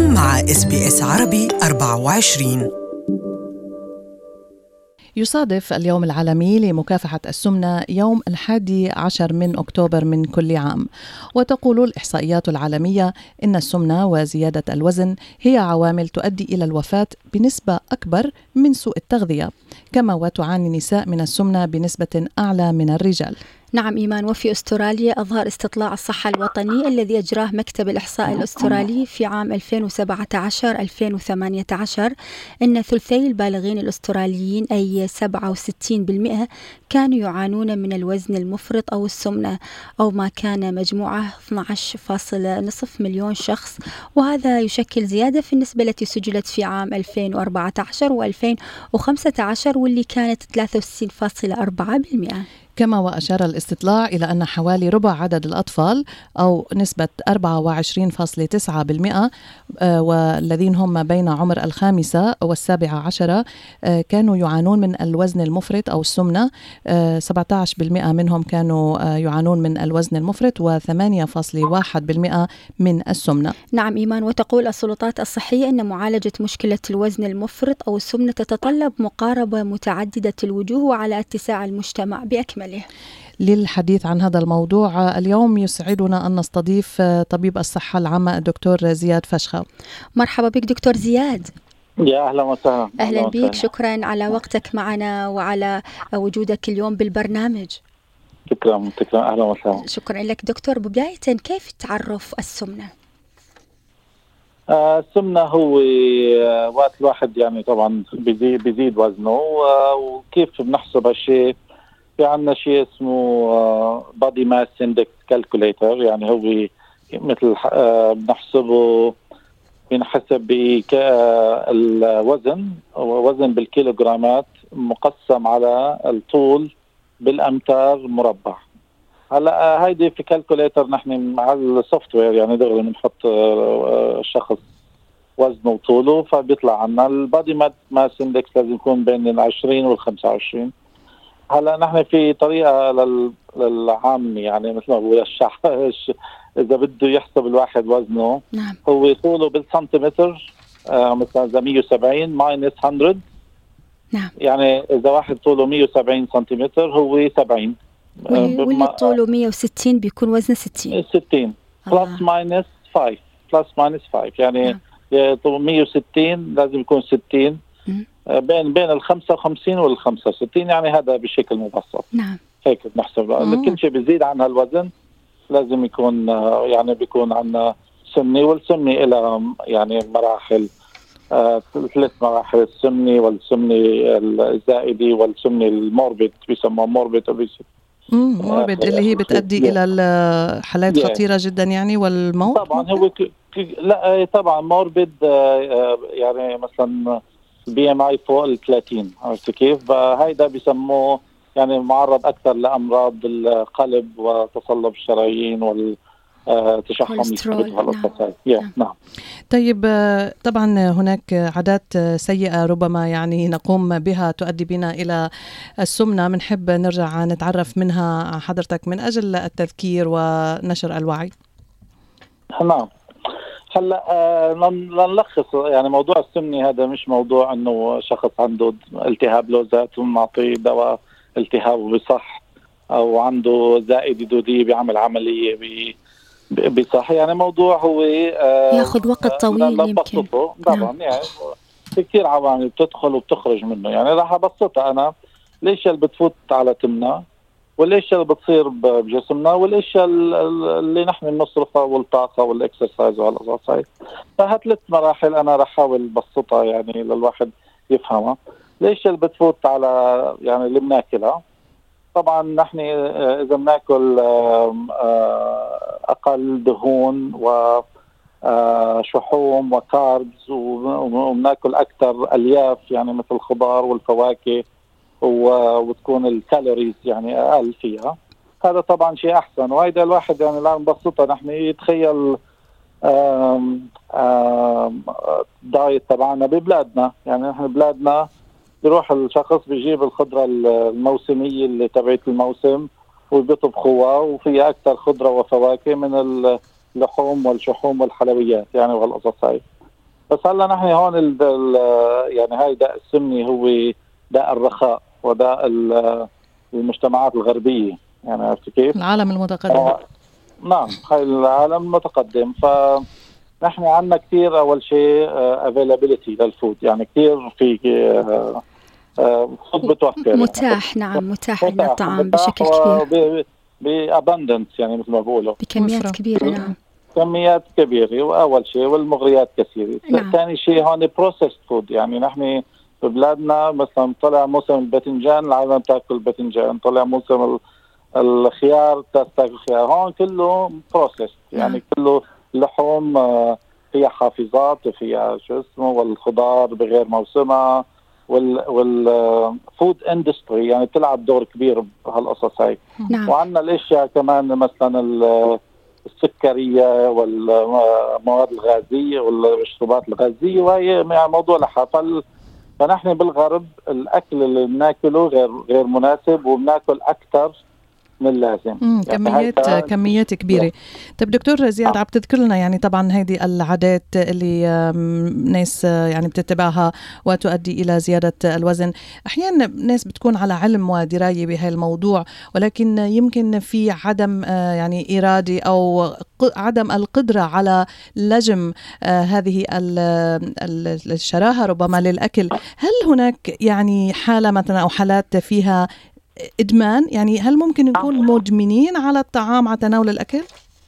أنتم مع SBS عربي 24. يصادف اليوم العالمي لمكافحة السمنة يوم 11 من أكتوبر من كل عام، وتقول الإحصائيات العالمية إن السمنة وزيادة الوزن هي عوامل تؤدي إلى الوفاة بنسبة أكبر من سوء التغذية، كما وتعاني النساء من السمنة بنسبة أعلى من الرجال. نعم إيمان، وفي أستراليا أظهر استطلاع الصحة الوطني الذي أجراه مكتب الإحصاء الأسترالي في عام 2017-2018 أن ثلثي البالغين الأستراليين أي 67% كانوا يعانون من الوزن المفرط أو السمنة، أو ما كان مجموعة 12.5 مليون شخص، وهذا يشكل زيادة في النسبة التي سجلت في عام 2014 و2015 واللي كانت 63.4%. كما وأشار الاستطلاع إلى أن حوالي ربع عدد الأطفال أو نسبة 24.9% والذين هم بين عمر 5 و17 كانوا يعانون من الوزن المفرط أو السمنة. 17% منهم كانوا يعانون من الوزن المفرط و8.1% من السمنة. نعم إيمان، وتقول السلطات الصحية أن معالجة مشكلة الوزن المفرط أو السمنة تتطلب مقاربة متعددة الوجوه وعلى اتساع المجتمع بأكمله. للحديث عن هذا الموضوع اليوم يسعدنا أن نستضيف طبيب الصحة العامة الدكتور زياد فشخة. مرحبا بك دكتور زياد. يا أهلا وسهلا. أهلا بك، شكرا على وقتك معنا وعلى وجودك اليوم بالبرنامج. شكرا أهلا وسهلا. شكرا لك دكتور. بداية كيف تعرف السمنة؟ السمنة هو وقت الواحد يعني طبعا بيزيد وزنه، وكيف بنحسب هالشيء؟ في عندنا شيء اسمه body mass index calculator، يعني هو مثل بنحسبه بنحسب الوزن بالكيلوغرامات مقسم على الطول بالأمتار مربع. هلا هيدي في كالكوليتر نحن على السوفت وير يعني دغري بنحط شخص وزنه وطوله فبيطلع عنا البادي ماس اندكس لازم يكون بين 20 وال25. هلا نحن في طريقه للعام يعني مثل ما بقول اذا بده يحسب الواحد وزنه. نعم. هو طوله بالسنتيمتر، مثلا اذا 170 ماينس 100. نعم. يعني اذا واحد طوله 170 سنتيمتر هو 70، واللي طوله 160 بيكون وزنه 60 بلس ماينس 5 يعني طول 160 لازم يكون 60 بين ال 55 وال 65، يعني هذا بشكل مبسط. نعم. هيك بنحسب. كل شيء بيزيد عن هالوزن لازم يكون يعني بيكون عندنا سمني، والسمني إلى يعني مراحل، 3 مراحل: السمني والسمني الزائدي والسمني الموربيد، بيسموه موربيد اوبيسيتي. موربيد اللي هي بتؤدي إلى الحالات خطيرة جدا يعني والموت. طبعا هو لا طبعا موربيد يعني مثلا BMI فوق ال 30، عرفت كيف؟ هيدا بيسموه يعني معرض أكثر لأمراض القلب وتصلب الشرايين والتشحم نعم. طيب طبعا هناك عادات سيئة ربما يعني نقوم بها تؤدي بنا إلى السمنة، بنحب نرجع نتعرف منها حضرتك من أجل التذكير ونشر الوعي. نعم. هلا لنلخص يعني موضوع السمنة هذا مش موضوع انه شخص عنده التهاب لوزات ونعطيه دواء التهاب وبصح، او عنده زائد دودية بيعمل عملية بصح. يعني موضوع هو ياخذ وقت طويل يمكن. طبعا يعني في كثير عوامل بتدخل وبتخرج منه. يعني راح ابسطها انا: الاشياء اللي بتفوت على تمنا، والاشياء اللي بتصير بجسمنا، والاشياء اللي نحن بنصرفها، والطاقه والاكسرسايز وهالقصص هاي. فهات 3 مراحل انا راح احاول بسطها يعني للواحد يفهمها. الاشياء اللي بتفوت على يعني اللي بناكلها، طبعا نحن اذا بناكل اقل دهون وشحوم وكاربز، وبناكل اكثر الياف يعني مثل الخضار والفواكه، وتكون الكالوريز يعني اقل فيها، هذا طبعا شيء احسن. وهيدا الواحد يعني لا نبسطها، نحن يتخيل دايت تبعنا ببلادنا. يعني نحن بلادنا بيروح الشخص بيجيب الخضره الموسميه اللي تبعت الموسم وبيطبخوها، وفيها اكثر خضره وفواكه من اللحوم والشحوم والحلويات يعني وهالقصص هاي. بس هلا نحن هون يعني هاي داء السمني هو داء الرخاء وداء المجتمعات الغربية، يعني عرفت كيف؟ العالم المتقدم. نعم، هاي العالم المتقدم. فنحن عندنا كثير أول شيء availability للفود، يعني كثير في فود بتوفر، متاح. نعم، متاح لنا الطعام بشكل كبير، بأبندنس، يعني مثل ما بقولوا بكميات كبيرة. نعم، كميات كبيرة. وأول شيء، والمغريات كثيرة. نعم. ثاني شيء هون بروسيسد فود، يعني نحن في بلادنا مثلا طلع موسم الباذنجان، العالم تاكل باذنجان، طلع موسم الخيار تاكل خيار. هون كله بروسيسد، يعني كله لحوم فيها حافظات وفيها شو اسمه، والخضار بغير موسمها، والفود اندستري يعني تلعب دور كبير بهالقصص هاي. نعم. وعندنا الاشياء كمان مثلا السكرية والمواد الغازية والمشروبات الغازية، وهي موضوع لها. فنحن بالغرب الأكل اللي بناكله غير مناسب، وبناكل أكثر من اللازم. كميات كبيرة. طيب دكتور زياد، عم تذكر لنا يعني طبعا هذه العادات اللي ناس يعني بتتبعها وتؤدي إلى زيادة الوزن. أحيانا ناس بتكون على علم ودراية بهذا الموضوع، ولكن يمكن في عدم يعني إرادة أو عدم القدرة على لجم هذه الشراهة ربما للأكل. هل هناك يعني حالة مثلا أو حالات فيها إدمان؟ يعني هل ممكن نكون مدمنين على الطعام، على تناول الأكل؟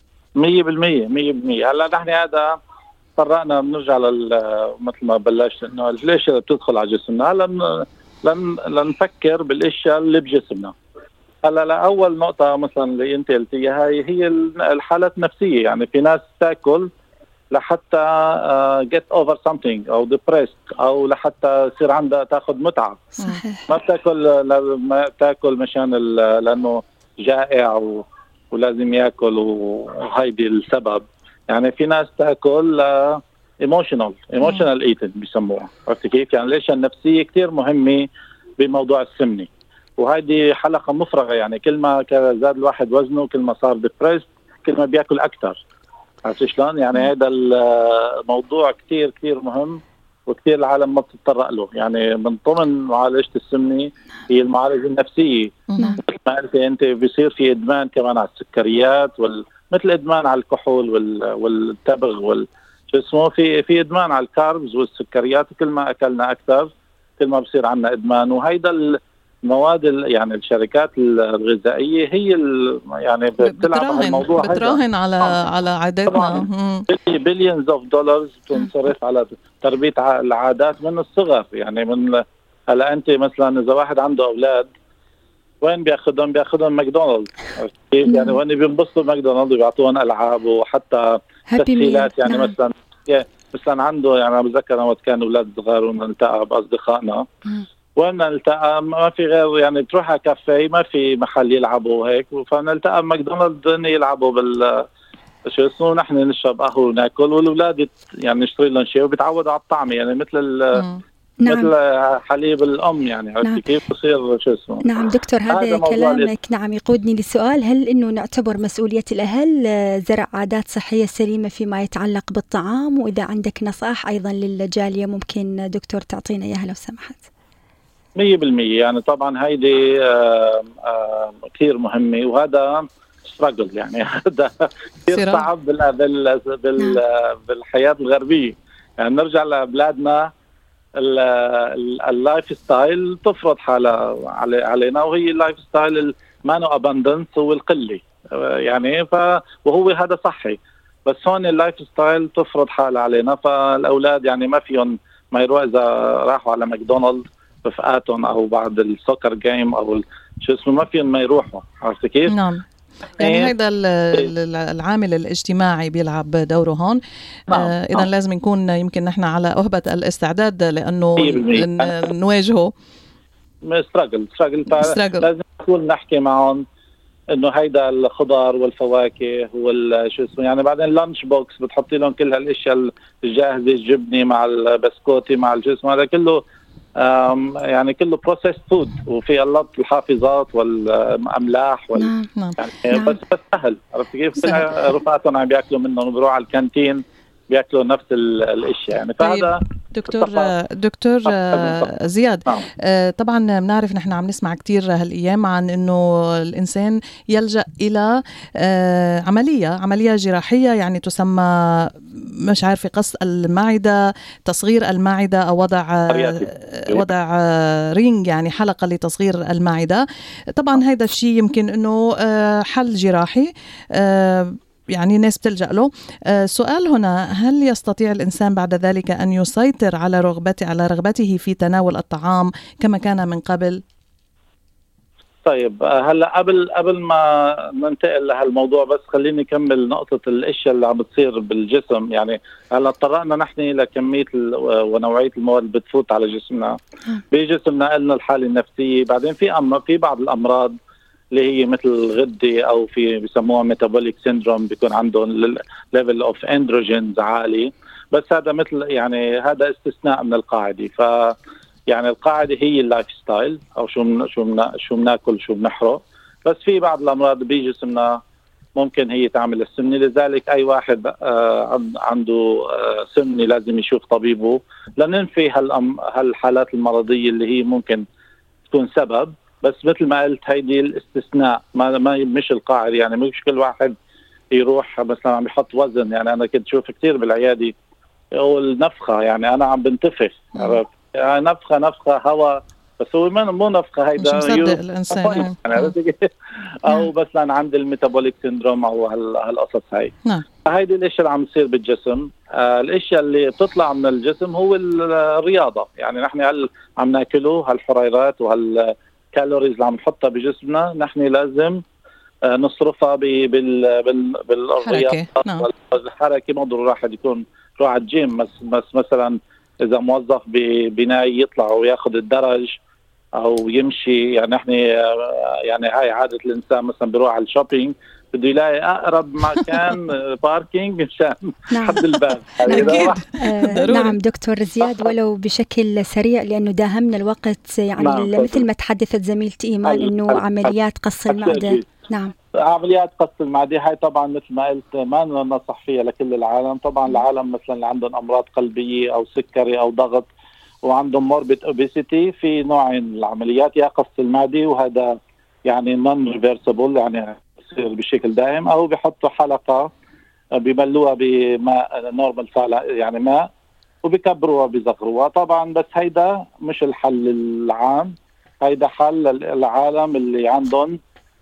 100%. هلا نحن هذا فرقنا، بنرجع مثل ما بلشت، إنه الأشياء اللي بتدخل على جسمنا. هلا لنفكر بالأشياء اللي بجسمنا. هلا لأول نقطة مثلا اللي أنت قلتيها هي الحالات النفسية. يعني في ناس تاكل لحتى get over something أو depressed، أو لحتى يصير عندها تاخذ متعة. صحيح. ما تاكل مشان لأنه جائع ولازم ياكل، وهيدي السبب. يعني في ناس تاكل emotional eating بيسموها، عرفت كيف؟ يعني الاشياء النفسية كتير مهمة بموضوع السمنة، وهيدي حلقة مفرغة. يعني كل ما زاد الواحد وزنه، كل ما صار depressed، كل ما بياكل أكتر. عرفت شلون؟ يعني هذا الموضوع كتير كتير مهم، وكتير العالم ما بتتطرق له. يعني من ضمن معالجة السمنة هي المعالجة النفسية. مثل ما قلت انت، بيصير في ادمان كمان على السكريات، مثل ادمان على الكحول والتبغ شو اسمه، في ادمان على الكاربز والسكريات. كل ما اكلنا اكثر، كل ما بصير عندنا ادمان. وهيدا المواد يعني الشركات الغذائيه هي يعني بتلعب على الموضوع، بتراهن على عاداتنا. بليونز اوف دولارز بتنصرف على تربيه العادات من الصغر. يعني هلا انت مثلا اذا واحد عنده اولاد، وين بياخذهم ماكدونالدز. يعني وين بينبسطوا ماكدونالدز، بيعطوهم العاب وحتى تسهيلات. يعني مثلا عنده، يعني انا بتذكر وقت كانوا اولاد صغار ونلتقى باصدقائنا، وين نلتقى ما في غير، يعني تروح على كافيه ما في محل يلعبوا وهيك، فنلتقى بماكدونالدز يلعبوا شو اسمه، نحن نشرب قهوه وناكل، والاولاد يعني نشتري لهم شيء وبيتعودوا على الطعم. يعني مثل حليب الأم. يعني عرفتي كيف بصير شو اسمه. نعم دكتور، هذا كلامك يقودني للسؤال: هل إنه نعتبر مسؤولية الأهل زرع عادات صحية سليمة فيما يتعلق بالطعام؟ وإذا عندك نصائح أيضا للجالية ممكن دكتور تعطينا إياها لو سمحت. 100%. يعني طبعا هيدي كثير مهمة، وهذا ستراجل. يعني هذا كثير صعب بالحياة الغربية. يعني نرجع لبلادنا، اللايف ستايل تفرض حالها علينا، وهي اللايف ستايل ما نو اباندنس، هو القله. يعني وهو هذا صحي، بس هون اللايف ستايل تفرض حالها علينا. فالاولاد يعني ما فيهم ما يروح، اذا راحوا على ماكدونالدز رفقاتهم او بعد السوكر جيم او شو اسمه، ما فيهم ما يروحوا. عرفت كيف؟ نعم. يعني هذا العامل الاجتماعي بيلعب دوره هون. إذا لازم نكون يمكن نحن على أهبة الاستعداد لأنه نواجهه. ستراجل. لازم نكون نحكي معهم إنه هيدا الخضار والفواكه شو اسمه. يعني بعدين لانش بوكس بتحطي لهم كل هالاشياء الجاهزة، الجبنة مع البسكوتي مع الجسم، هذا كله يعني كله بروسيس فود، وفي الله الحافظات والاملاح يعني بس سهل. عرفت كيف؟ رفقاتهم عم بياكلوا منهم، بيروحوا على الكانتين بياكلوا نفس الاشياء يعني. فهذا دكتور زياد، طبعا بنعرف نحن عم نسمع كتير هالايام عن انه الانسان يلجأ الى عمليه جراحيه، يعني تسمى مش عارفه قص المعده، تصغير المعده، او وضع رينج يعني حلقه لتصغير المعده. طبعا هذا الشيء يمكن انه حل جراحي يعني ناس بتلجأ له. سؤال هنا، هل يستطيع الإنسان بعد ذلك أن يسيطر على رغبته في تناول الطعام كما كان من قبل؟ طيب هلا قبل ما ننتقل لهالموضوع، بس خليني اكمل نقطه الاشياء اللي عم بتصير بالجسم. يعني هلا اضطرقنا نحن لكميه ونوعيه المواد اللي بتفوت على جسمنا. بجسمنا قلنا الحاله النفسيه، بعدين في بعض الامراض اللي هي مثل الغده، او في بيسموها ميتابوليك سيندروم، بيكون عندهم ليفل اوف اندروجينز عالي. بس هذا مثل يعني هذا استثناء من القاعده. ف يعني القاعده هي اللايف ستايل، او شو بناكل شو بنحرق. بس في بعض الامراض بجسمنا ممكن هي تعمل السمنه، لذلك اي واحد عنده سمنه لازم يشوف طبيبه لننفي هالحالات المرضيه اللي هي ممكن تكون سبب. بس مثل ما قلت هيدي الاستثناء، ما مش القاعده. يعني مش كل واحد يروح مثلا عم يحط وزن. يعني انا كنت شوف كثير بالعياده يقول نفخه، يعني انا عم بنتفخ، يعني نفخه هواء، بس هو مو نفخه، هيدا مش مصدق الانسان يعني او مثلا عند الميتابوليك سيندروم او هالقصص هاي. هيدي الاشياء اللي عم تصير بالجسم. الاشياء اللي بتطلع من الجسم هو الرياضه. يعني نحن عم ناكله هالحريرات وهالكالوريز اللي عم نحطها بجسمنا، نحن لازم نصرفها بالرياضه والحركه. ما ضروري واحد يكون روح على الجيم، بس مثلا اذا موظف ببنايه يطلع وياخذ الدرج او يمشي. يعني احنا يعني هاي عاده الانسان، مثلا بيروح على الشوبينج بده يلاقي اقرب مكان باركينج مشان حد الباب. نعم دكتور زياد، ولو بشكل سريع لانه داهمنا الوقت. يعني مثل ما تحدثت زميلتي ايمان انه عمليات قص المعده. نعم، عمليات قص المعده هاي طبعا مثل ما قلت ما ننصح فيها لكل العالم. طبعا العالم مثلا اللي عندهم امراض قلبيه او سكري او ضغط وعندهم موربيد اوبيسيتي، في نوعين العمليات، يا قص المعده وهذا يعني نون ريفرسبل، يعني بصير بشكل دائم، او بيحطوا حلقه بيملوها بماء نورمال يعني ماء وبيكبروها بيصغروها. طبعا بس هيدا مش الحل العام، هيدا حل العالم اللي عندهم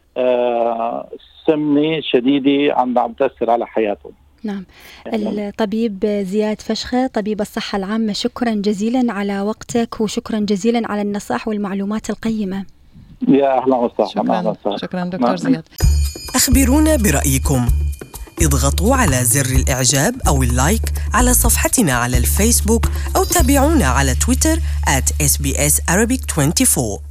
سمنة شديدة عم تأثر على حياتهم. نعم. الطبيب زياد فشخة، طبيب الصحة العامة، شكرا جزيلا على وقتك وشكرا جزيلا على النصائح والمعلومات القيمة. يا أهلا وسهلا. شكرا دكتور زياد. أخبرونا برأيكم، اضغطوا على زر الإعجاب أو اللايك على صفحتنا على الفيسبوك، أو تابعونا على تويتر @SBS Arabic 24.